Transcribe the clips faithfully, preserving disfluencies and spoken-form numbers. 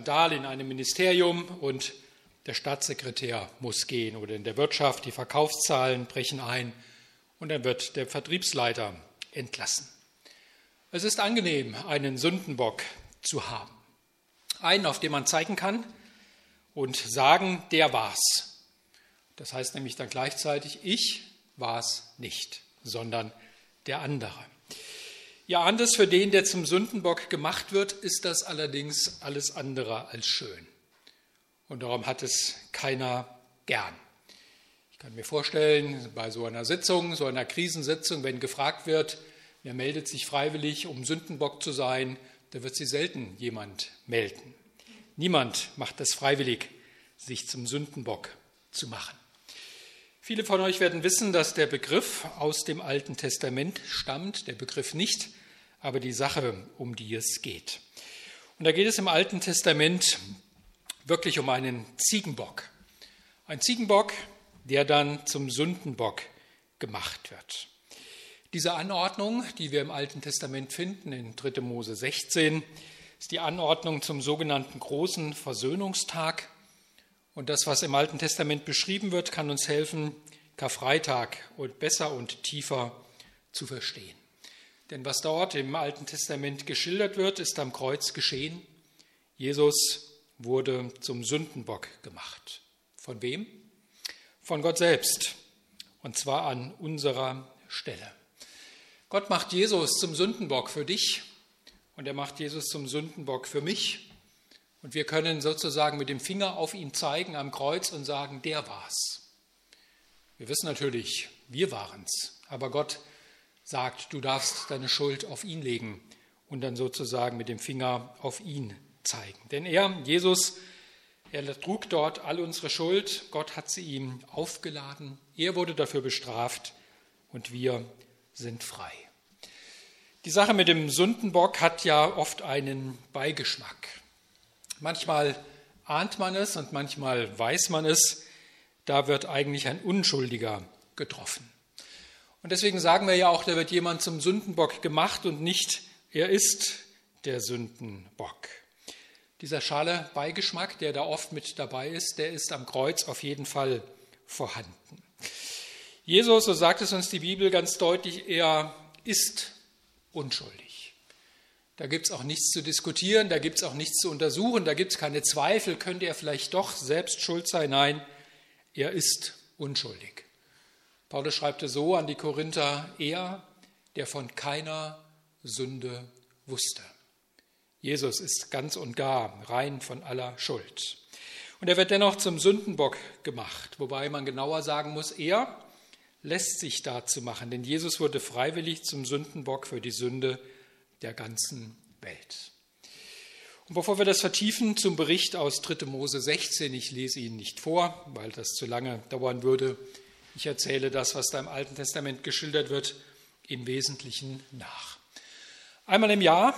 Skandal in einem Ministerium und der Staatssekretär muss gehen oder in der Wirtschaft, die Verkaufszahlen brechen ein und dann wird der Vertriebsleiter entlassen. Es ist angenehm, einen Sündenbock zu haben. Einen, auf den man zeigen kann und sagen, der war's. Das heißt nämlich dann gleichzeitig, ich war's nicht, sondern der andere. Ja, anders für den, der zum Sündenbock gemacht wird, ist das allerdings alles andere als schön. Und darum hat es keiner gern. Ich kann mir vorstellen, bei so einer Sitzung, so einer Krisensitzung, wenn gefragt wird, wer meldet sich freiwillig, um Sündenbock zu sein, da wird sich selten jemand melden. Niemand macht es freiwillig, sich zum Sündenbock zu machen. Viele von euch werden wissen, dass der Begriff aus dem Alten Testament stammt, der Begriff nicht, aber die Sache, um die es geht. Und da geht es im Alten Testament wirklich um einen Ziegenbock. Ein Ziegenbock, der dann zum Sündenbock gemacht wird. Diese Anordnung, die wir im Alten Testament finden, in dritter Mose sechzehn, ist die Anordnung zum sogenannten großen Versöhnungstag. Und das, was im Alten Testament beschrieben wird, kann uns helfen, Karfreitag besser und tiefer zu verstehen. Denn was dort im Alten Testament geschildert wird, ist am Kreuz geschehen. Jesus wurde zum Sündenbock gemacht. Von wem? Von Gott selbst. Und zwar an unserer Stelle. Gott macht Jesus zum Sündenbock für dich und er macht Jesus zum Sündenbock für mich. Und wir können sozusagen mit dem Finger auf ihn zeigen am Kreuz und sagen, der war's. Wir wissen natürlich, wir waren's. Aber Gott sagt, du darfst deine Schuld auf ihn legen und dann sozusagen mit dem Finger auf ihn zeigen. Denn er, Jesus, er trug dort all unsere Schuld. Gott hat sie ihm aufgeladen. Er wurde dafür bestraft und wir sind frei. Die Sache mit dem Sündenbock hat ja oft einen Beigeschmack. Manchmal ahnt man es und manchmal weiß man es, da wird eigentlich ein Unschuldiger getroffen. Und deswegen sagen wir ja auch, da wird jemand zum Sündenbock gemacht und nicht, er ist der Sündenbock. Dieser schale Beigeschmack, der da oft mit dabei ist, der ist am Kreuz auf jeden Fall vorhanden. Jesus, so sagt es uns die Bibel ganz deutlich, er ist unschuldig. Da gibt es auch nichts zu diskutieren, da gibt es auch nichts zu untersuchen, da gibt es keine Zweifel, könnte er vielleicht doch selbst schuld sein? Nein, er ist unschuldig. Paulus schreibt es so an die Korinther, er, der von keiner Sünde wusste. Jesus ist ganz und gar rein von aller Schuld. Und er wird dennoch zum Sündenbock gemacht, wobei man genauer sagen muss, er lässt sich dazu machen, denn Jesus wurde freiwillig zum Sündenbock für die Sünde der ganzen Welt. Und bevor wir das vertiefen, zum Bericht aus dritter Mose sechzehn, ich lese ihn nicht vor, weil das zu lange dauern würde. Ich erzähle das, was da im Alten Testament geschildert wird, im Wesentlichen nach. Einmal im Jahr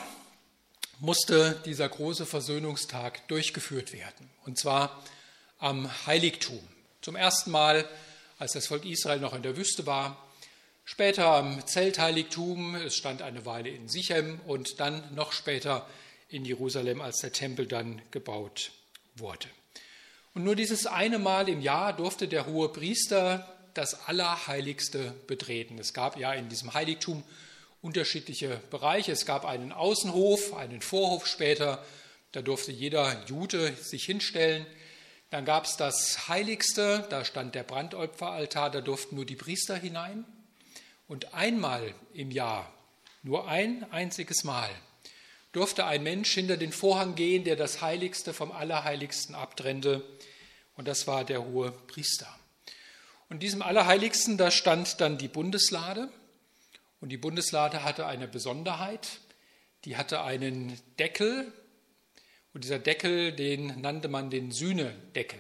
musste dieser große Versöhnungstag durchgeführt werden, und zwar am Heiligtum. Zum ersten Mal, als das Volk Israel noch in der Wüste war, später am Zeltheiligtum, es stand eine Weile in Sichem und dann noch später in Jerusalem, als der Tempel dann gebaut wurde. Und nur dieses eine Mal im Jahr durfte der Hohepriester das Allerheiligste betreten. Es gab ja in diesem Heiligtum unterschiedliche Bereiche. Es gab einen Außenhof, einen Vorhof später, da durfte jeder Jude sich hinstellen. Dann gab es das Heiligste, da stand der Brandopferaltar, da durften nur die Priester hinein. Und einmal im Jahr, nur ein einziges Mal, durfte ein Mensch hinter den Vorhang gehen, der das Heiligste vom Allerheiligsten abtrennte. Und das war der Hohepriester. Und in diesem Allerheiligsten, da stand dann die Bundeslade. Und die Bundeslade hatte eine Besonderheit. Die hatte einen Deckel. Und dieser Deckel, den nannte man den Sühnedeckel.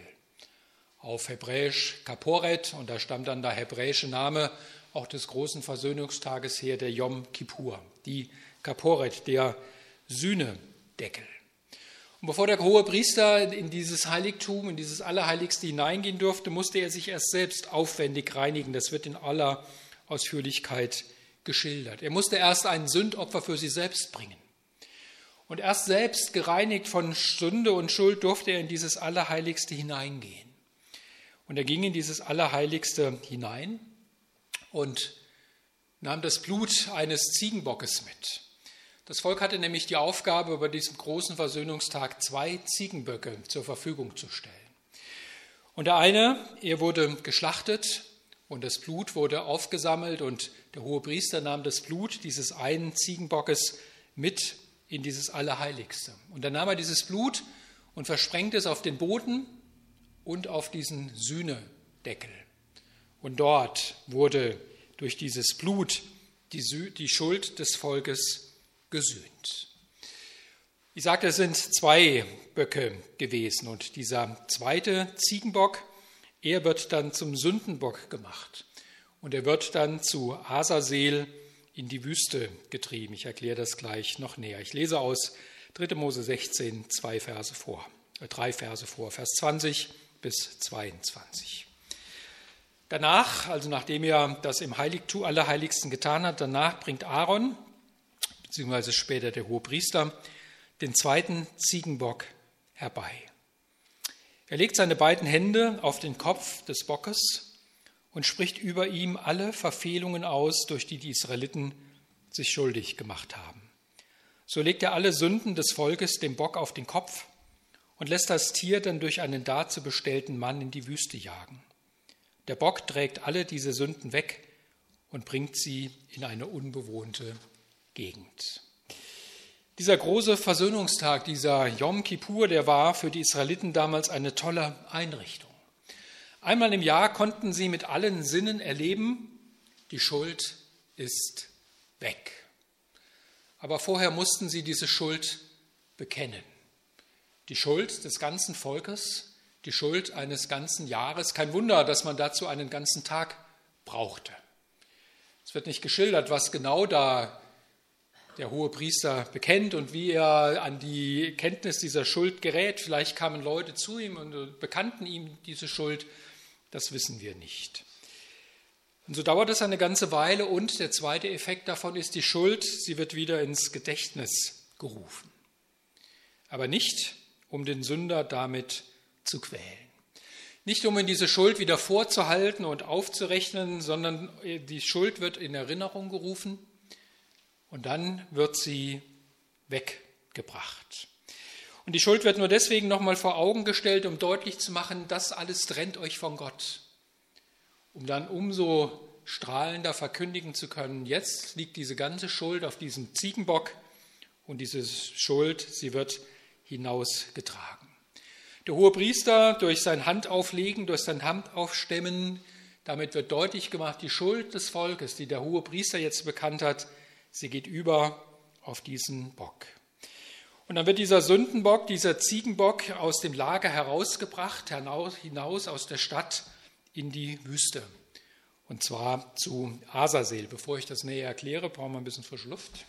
Auf Hebräisch Kaporet. Und da stammt dann der hebräische Name auch des großen Versöhnungstages her, der Yom Kippur. Die Kaporet, der Sühnedeckel. Und bevor der Hohepriester in dieses Heiligtum, in dieses Allerheiligste hineingehen durfte, musste er sich erst selbst aufwendig reinigen. Das wird in aller Ausführlichkeit geschildert. Er musste erst ein Sündopfer für sich selbst bringen. Und erst selbst gereinigt von Sünde und Schuld durfte er in dieses Allerheiligste hineingehen. Und er ging in dieses Allerheiligste hinein und nahm das Blut eines Ziegenbockes mit. Das Volk hatte nämlich die Aufgabe, bei diesem großen Versöhnungstag zwei Ziegenböcke zur Verfügung zu stellen. Und der eine, er wurde geschlachtet und das Blut wurde aufgesammelt und der Hohepriester nahm das Blut dieses einen Ziegenbockes mit in dieses Allerheiligste. Und dann nahm er dieses Blut und versprengte es auf den Boden und auf diesen Sühnedeckel. Und dort wurde durch dieses Blut die, die Schuld des Volkes gesühnt. Ich sagte, es sind zwei Böcke gewesen und dieser zweite Ziegenbock, er wird dann zum Sündenbock gemacht und er wird dann zu Azazel in die Wüste getrieben. Ich erkläre das gleich noch näher. Ich lese aus dritter Mose sechzehn zwei Verse vor, äh, drei Verse vor, Vers zwanzig bis zweiundzwanzig. Danach, also nachdem er das im Heiligtum Allerheiligsten getan hat, danach bringt Aaron, beziehungsweise später der Hohepriester, den zweiten Ziegenbock herbei. Er legt seine beiden Hände auf den Kopf des Bockes und spricht über ihm alle Verfehlungen aus, durch die die Israeliten sich schuldig gemacht haben. So legt er alle Sünden des Volkes dem Bock auf den Kopf und lässt das Tier dann durch einen dazu bestellten Mann in die Wüste jagen. Der Bock trägt alle diese Sünden weg und bringt sie in eine unbewohnte Gegend. Dieser große Versöhnungstag, dieser Yom Kippur, der war für die Israeliten damals eine tolle Einrichtung. Einmal im Jahr konnten sie mit allen Sinnen erleben, die Schuld ist weg. Aber vorher mussten sie diese Schuld bekennen. Die Schuld des ganzen Volkes, die Schuld eines ganzen Jahres. Kein Wunder, dass man dazu einen ganzen Tag brauchte. Es wird nicht geschildert, was genau da der Hohepriester bekennt und wie er an die Kenntnis dieser Schuld gerät. Vielleicht kamen Leute zu ihm und bekannten ihm diese Schuld. Das wissen wir nicht. Und so dauert es eine ganze Weile und der zweite Effekt davon ist die Schuld. Sie wird wieder ins Gedächtnis gerufen. Aber nicht, um den Sünder damit zu quälen. Nicht, um ihm diese Schuld wieder vorzuhalten und aufzurechnen, sondern die Schuld wird in Erinnerung gerufen. Und dann wird sie weggebracht. Und die Schuld wird nur deswegen nochmal vor Augen gestellt, um deutlich zu machen, das alles trennt euch von Gott. Um dann umso strahlender verkündigen zu können, jetzt liegt diese ganze Schuld auf diesem Ziegenbock und diese Schuld, sie wird hinausgetragen. Der Hohepriester durch sein Handauflegen, durch sein Handaufstemmen, damit wird deutlich gemacht, die Schuld des Volkes, die der Hohepriester jetzt bekannt hat, sie geht über auf diesen Bock. Und dann wird dieser Sündenbock, dieser Ziegenbock aus dem Lager herausgebracht, hinaus aus der Stadt in die Wüste. Und zwar zu Azazel. Bevor ich das näher erkläre, brauchen wir ein bisschen frische Luft.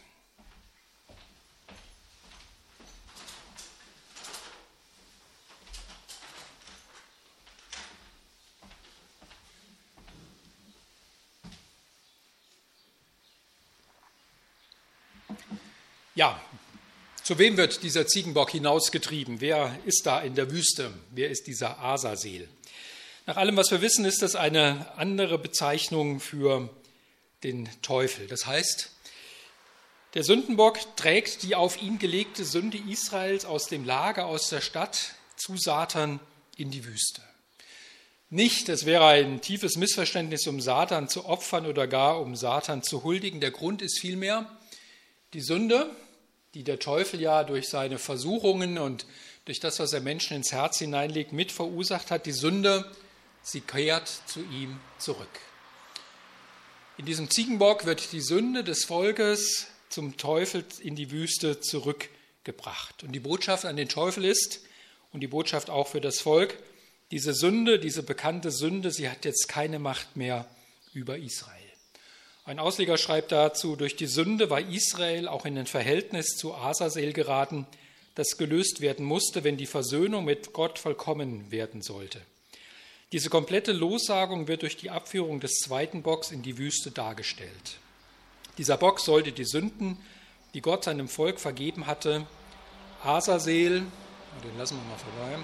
Ja, zu wem wird dieser Ziegenbock hinausgetrieben? Wer ist da in der Wüste? Wer ist dieser Azazel? Nach allem, was wir wissen, ist das eine andere Bezeichnung für den Teufel. Das heißt, der Sündenbock trägt die auf ihn gelegte Sünde Israels aus dem Lager, aus der Stadt zu Satan in die Wüste. Nicht, es wäre ein tiefes Missverständnis, um Satan zu opfern oder gar um Satan zu huldigen. Der Grund ist vielmehr die Sünde, die der Teufel ja durch seine Versuchungen und durch das, was er Menschen ins Herz hineinlegt, mit verursacht hat. Die Sünde, sie kehrt zu ihm zurück. In diesem Ziegenbock wird die Sünde des Volkes zum Teufel in die Wüste zurückgebracht. Und die Botschaft an den Teufel ist, und die Botschaft auch für das Volk, diese Sünde, diese bekannte Sünde, sie hat jetzt keine Macht mehr über Israel. Ein Ausleger schreibt dazu, durch die Sünde war Israel auch in ein Verhältnis zu Azazel geraten, das gelöst werden musste, wenn die Versöhnung mit Gott vollkommen werden sollte. Diese komplette Lossagung wird durch die Abführung des zweiten Bocks in die Wüste dargestellt. Dieser Bock sollte die Sünden, die Gott seinem Volk vergeben hatte, Asazel, den lassen wir mal vorbei.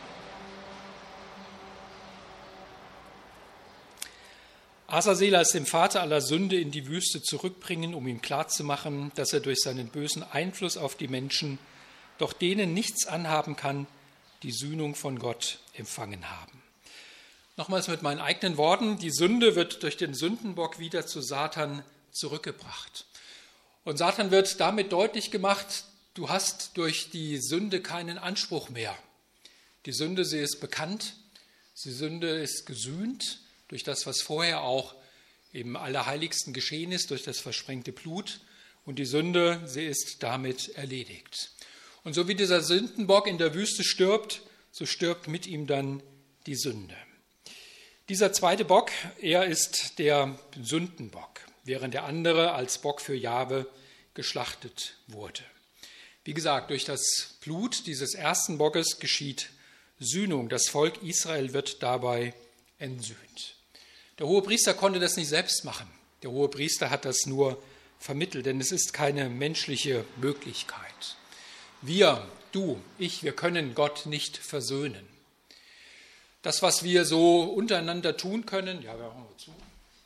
Asazel als dem Vater aller Sünde in die Wüste zurückbringen, um ihm klarzumachen, dass er durch seinen bösen Einfluss auf die Menschen doch denen nichts anhaben kann, die Sühnung von Gott empfangen haben. Nochmals mit meinen eigenen Worten, die Sünde wird durch den Sündenbock wieder zu Satan zurückgebracht. Und Satan wird damit deutlich gemacht, du hast durch die Sünde keinen Anspruch mehr. Die Sünde, sie ist bekannt, die Sünde ist gesühnt durch das, was vorher auch im Allerheiligsten geschehen ist, durch das versprengte Blut. Und die Sünde, sie ist damit erledigt. Und so wie dieser Sündenbock in der Wüste stirbt, so stirbt mit ihm dann die Sünde. Dieser zweite Bock, er ist der Sündenbock, während der andere als Bock für Jahwe geschlachtet wurde. Wie gesagt, durch das Blut dieses ersten Bockes geschieht Sühnung. Das Volk Israel wird dabei entsühnt. Der Hohepriester konnte das nicht selbst machen. Der Hohepriester hat das nur vermittelt, denn es ist keine menschliche Möglichkeit. Wir, du, ich, wir können Gott nicht versöhnen. Das, was wir so untereinander tun können, ja, wir machen mal zu.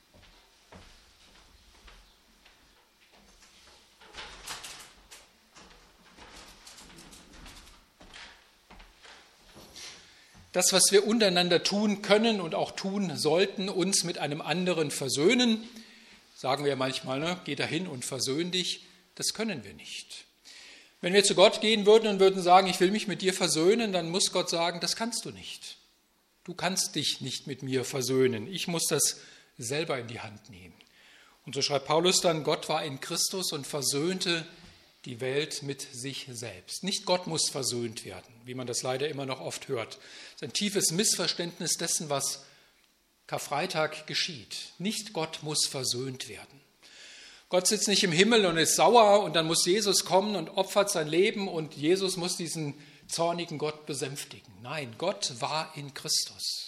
Das, was wir untereinander tun können und auch tun sollten, uns mit einem anderen versöhnen, sagen wir ja manchmal, ne, geh dahin und versöhn dich, das können wir nicht. Wenn wir zu Gott gehen würden und würden sagen, ich will mich mit dir versöhnen, dann muss Gott sagen, das kannst du nicht. Du kannst dich nicht mit mir versöhnen. Ich muss das selber in die Hand nehmen. Und so schreibt Paulus dann, Gott war in Christus und versöhnte die Welt mit sich selbst. Nicht Gott muss versöhnt werden, wie man das leider immer noch oft hört. Das ist ein tiefes Missverständnis dessen, was Karfreitag geschieht. Nicht Gott muss versöhnt werden. Gott sitzt nicht im Himmel und ist sauer und dann muss Jesus kommen und opfert sein Leben und Jesus muss diesen zornigen Gott besänftigen. Nein, Gott war in Christus.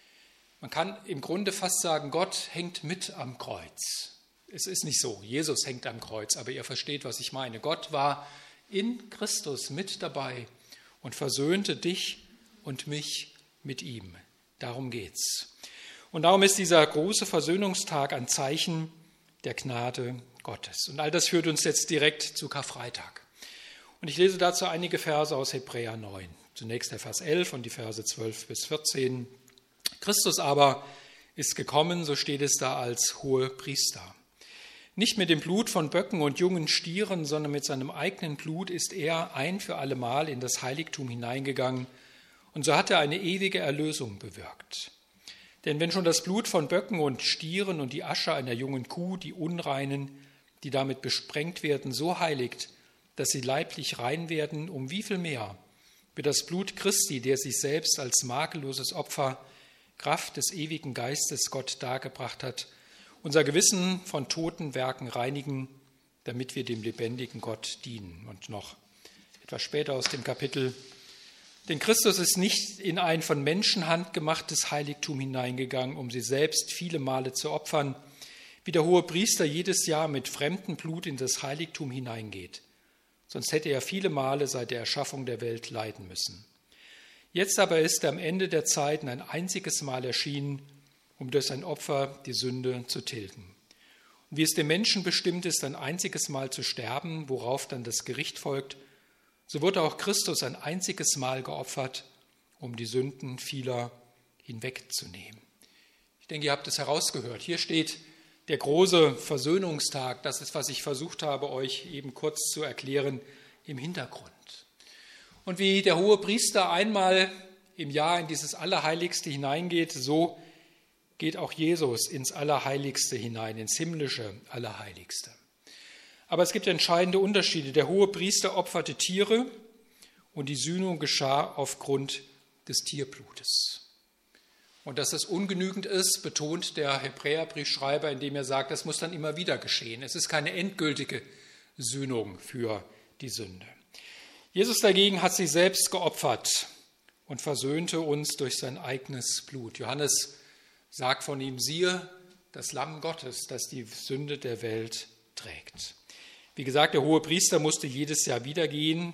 Man kann im Grunde fast sagen, Gott hängt mit am Kreuz. Es ist nicht so, Jesus hängt am Kreuz, aber ihr versteht, was ich meine. Gott war in Christus mit dabei und versöhnte dich und mich mit ihm. Darum geht's. Und darum ist dieser große Versöhnungstag ein Zeichen der Gnade Gottes. Und all das führt uns jetzt direkt zu Karfreitag. Und ich lese dazu einige Verse aus Hebräer neun. Zunächst der Vers elf und die Verse zwölf bis vierzehn. Christus aber ist gekommen, so steht es da, als Hohepriester. Nicht mit dem Blut von Böcken und jungen Stieren, sondern mit seinem eigenen Blut ist er ein für allemal in das Heiligtum hineingegangen und so hat er eine ewige Erlösung bewirkt. Denn wenn schon das Blut von Böcken und Stieren und die Asche einer jungen Kuh die Unreinen, die damit besprengt werden, so heiligt, dass sie leiblich rein werden, um wie viel mehr wird das Blut Christi, der sich selbst als makelloses Opfer, Kraft des ewigen Geistes Gott dargebracht hat, unser Gewissen von toten Werken reinigen, damit wir dem lebendigen Gott dienen. Und noch etwas später aus dem Kapitel. Denn Christus ist nicht in ein von Menschenhand gemachtes Heiligtum hineingegangen, um sie selbst viele Male zu opfern, wie der Hohepriester jedes Jahr mit fremdem Blut in das Heiligtum hineingeht. Sonst hätte er viele Male seit der Erschaffung der Welt leiden müssen. Jetzt aber ist er am Ende der Zeiten ein einziges Mal erschienen, um durch sein Opfer die Sünde zu tilgen. Und wie es dem Menschen bestimmt ist, ein einziges Mal zu sterben, worauf dann das Gericht folgt, so wurde auch Christus ein einziges Mal geopfert, um die Sünden vieler hinwegzunehmen. Ich denke, ihr habt es herausgehört. Hier steht der große Versöhnungstag. Das ist, was ich versucht habe, euch eben kurz zu erklären, im Hintergrund. Und wie der Hohepriester einmal im Jahr in dieses Allerheiligste hineingeht, so geht auch Jesus ins Allerheiligste hinein, ins himmlische Allerheiligste. Aber es gibt entscheidende Unterschiede. Der Hohepriester opferte Tiere und die Sühnung geschah aufgrund des Tierblutes. Und dass das ungenügend ist, betont der Hebräerbriefschreiber, indem er sagt, das muss dann immer wieder geschehen. Es ist keine endgültige Sühnung für die Sünde. Jesus dagegen hat sich selbst geopfert und versöhnte uns durch sein eigenes Blut. Johannes sagt von ihm, siehe, das Lamm Gottes, das die Sünde der Welt trägt. Wie gesagt, der Hohepriester musste jedes Jahr wieder gehen.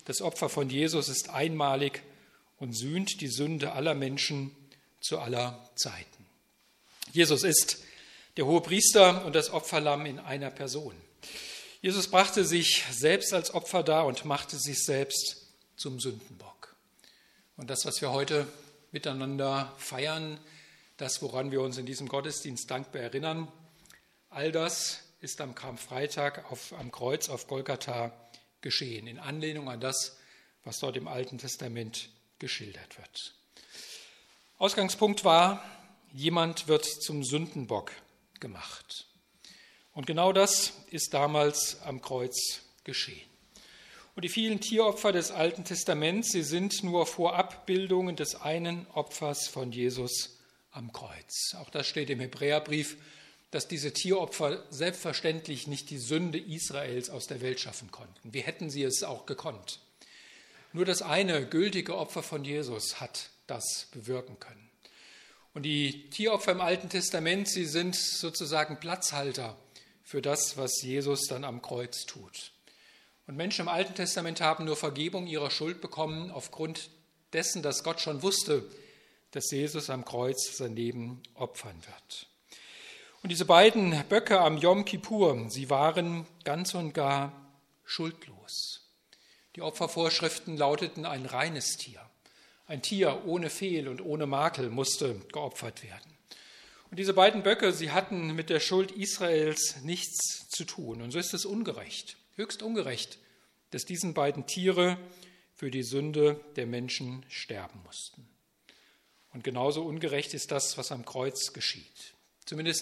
Das Opfer von Jesus ist einmalig und sühnt die Sünde aller Menschen zu aller Zeiten. Jesus ist der Hohepriester und das Opferlamm in einer Person. Jesus brachte sich selbst als Opfer dar und machte sich selbst zum Sündenbock. Und das, was wir heute miteinander feiern, das, woran wir uns in diesem Gottesdienst dankbar erinnern, all das ist am Karfreitag auf, am Kreuz auf Golgatha geschehen, in Anlehnung an das, was dort im Alten Testament geschildert wird. Ausgangspunkt war, jemand wird zum Sündenbock gemacht. Und genau das ist damals am Kreuz geschehen. Und die vielen Tieropfer des Alten Testaments, sie sind nur Vorabbildungen des einen Opfers von Jesus am Kreuz. Auch das steht im Hebräerbrief, dass diese Tieropfer selbstverständlich nicht die Sünde Israels aus der Welt schaffen konnten. Wie hätten sie es auch gekonnt? Nur das eine gültige Opfer von Jesus hat das bewirken können. Und die Tieropfer im Alten Testament, sie sind sozusagen Platzhalter für das, was Jesus dann am Kreuz tut. Und Menschen im Alten Testament haben nur Vergebung ihrer Schuld bekommen aufgrund dessen, dass Gott schon wusste, dass Jesus am Kreuz sein Leben opfern wird. Und diese beiden Böcke am Yom Kippur, sie waren ganz und gar schuldlos. Die Opfervorschriften lauteten ein reines Tier. Ein Tier ohne Fehl und ohne Makel musste geopfert werden. Und diese beiden Böcke, sie hatten mit der Schuld Israels nichts zu tun. Und so ist es ungerecht, höchst ungerecht, dass diesen beiden Tiere für die Sünde der Menschen sterben mussten. Und genauso ungerecht ist das, was am Kreuz geschieht. Zumindest,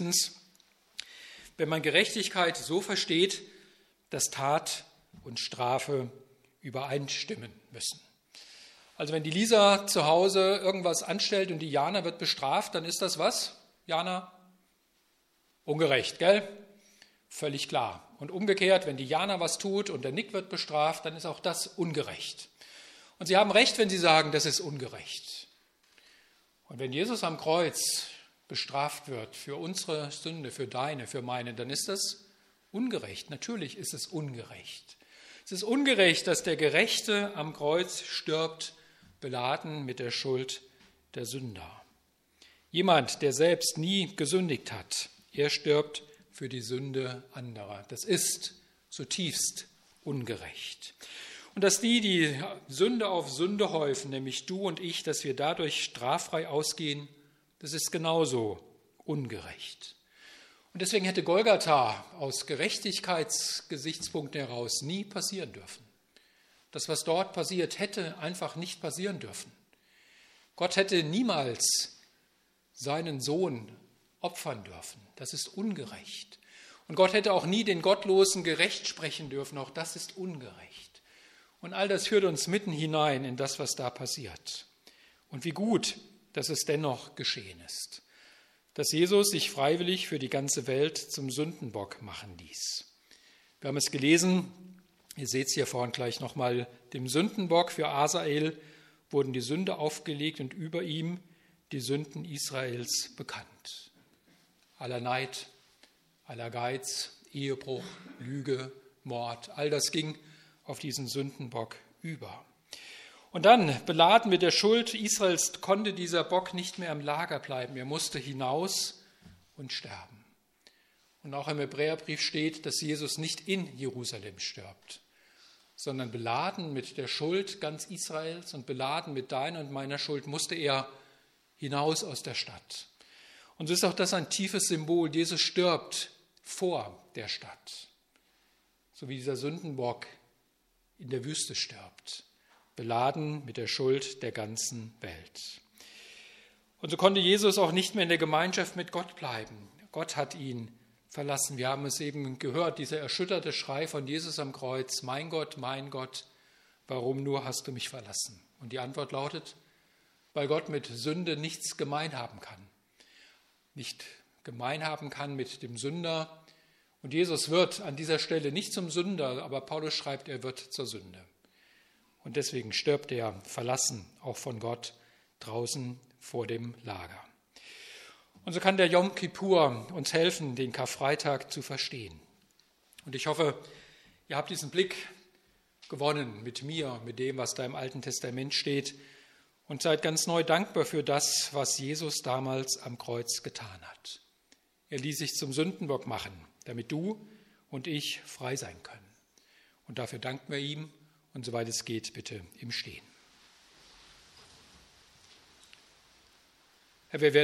wenn man Gerechtigkeit so versteht, dass Tat und Strafe übereinstimmen müssen. Also wenn die Lisa zu Hause irgendwas anstellt und die Jana wird bestraft, dann ist das was, Jana? Ungerecht, gell? Völlig klar. Und umgekehrt, wenn die Jana was tut und der Nick wird bestraft, dann ist auch das ungerecht. Und Sie haben recht, wenn Sie sagen, das ist ungerecht. Und wenn Jesus am Kreuz bestraft wird für unsere Sünde, für deine, für meine, dann ist das ungerecht. Natürlich ist es ungerecht. Es ist ungerecht, dass der Gerechte am Kreuz stirbt, beladen mit der Schuld der Sünder. Jemand, der selbst nie gesündigt hat, er stirbt für die Sünde anderer. Das ist zutiefst ungerecht. Und dass die, die Sünde auf Sünde häufen, nämlich du und ich, dass wir dadurch straffrei ausgehen, das ist genauso ungerecht. Und deswegen hätte Golgatha aus Gerechtigkeitsgesichtspunkten heraus nie passieren dürfen. Das, was dort passiert, hätte einfach nicht passieren dürfen. Gott hätte niemals seinen Sohn opfern dürfen. Das ist ungerecht. Und Gott hätte auch nie den Gottlosen gerecht sprechen dürfen. Auch das ist ungerecht. Und all das führt uns mitten hinein in das, was da passiert. Und wie gut, dass es dennoch geschehen ist. Dass Jesus sich freiwillig für die ganze Welt zum Sündenbock machen ließ. Wir haben es gelesen, ihr seht es hier vorhin gleich nochmal, dem Sündenbock für Asael wurden die Sünde aufgelegt und über ihm die Sünden Israels bekannt. Aller Neid, aller Geiz, Ehebruch, Lüge, Mord, all das ging auf diesen Sündenbock über. Und dann, beladen mit der Schuld Israels, konnte dieser Bock nicht mehr im Lager bleiben. Er musste hinaus und sterben. Und auch im Hebräerbrief steht, dass Jesus nicht in Jerusalem stirbt, sondern beladen mit der Schuld ganz Israels und beladen mit deiner und meiner Schuld musste er hinaus aus der Stadt. Und so ist auch das ein tiefes Symbol. Jesus stirbt vor der Stadt, so wie dieser Sündenbock in der Wüste stirbt, beladen mit der Schuld der ganzen Welt. Und so konnte Jesus auch nicht mehr in der Gemeinschaft mit Gott bleiben. Gott hat ihn verlassen. Wir haben es eben gehört, dieser erschütterte Schrei von Jesus am Kreuz: Mein Gott, mein Gott, warum nur hast du mich verlassen? Und die Antwort lautet: Weil Gott mit Sünde nichts gemein haben kann. Nicht gemein haben kann mit dem Sünder. Und Jesus wird an dieser Stelle nicht zum Sünder, aber Paulus schreibt, er wird zur Sünde. Und deswegen stirbt er verlassen, auch von Gott, draußen vor dem Lager. Und so kann der Yom Kippur uns helfen, den Karfreitag zu verstehen. Und ich hoffe, ihr habt diesen Blick gewonnen mit mir, mit dem, was da im Alten Testament steht. Und seid ganz neu dankbar für das, was Jesus damals am Kreuz getan hat. Er ließ sich zum Sündenbock machen, damit du und ich frei sein können. Und dafür danken wir ihm und soweit es geht, bitte im Stehen. Herr, wir werden